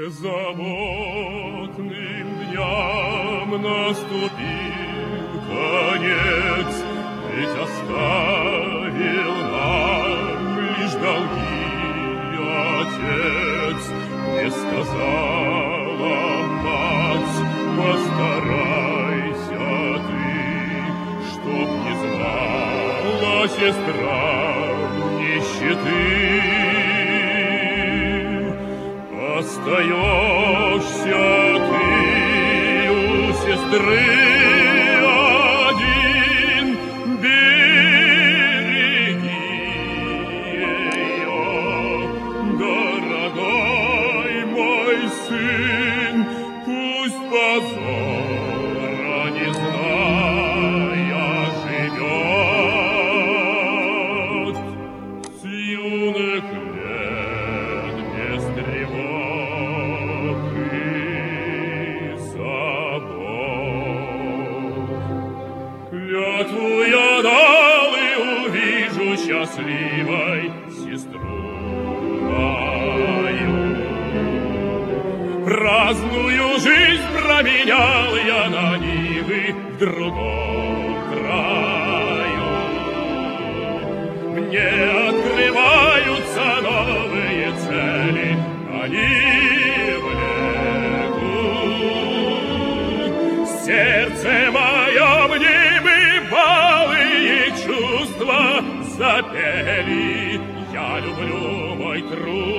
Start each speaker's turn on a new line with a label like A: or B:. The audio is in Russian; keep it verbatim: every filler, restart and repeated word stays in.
A: Беззаботным дням наступил конец, ведь оставил нам лишь долги Отец. Не сказала мать: постарайся ты, чтоб не знала сестра нищеты. Остаешься ты у сестры один, береги ее, дорогой мой сын, пусть позора не зная живет. С юных лет без тревог и забот. Клятву я дал и увижу счастливой сестру мою. Праздную жизнь променял я на нивы в другом краю. Мне открываются новые цели, они влекут. Сердце мое мнимы балые чувства запели. Я люблю мой труд.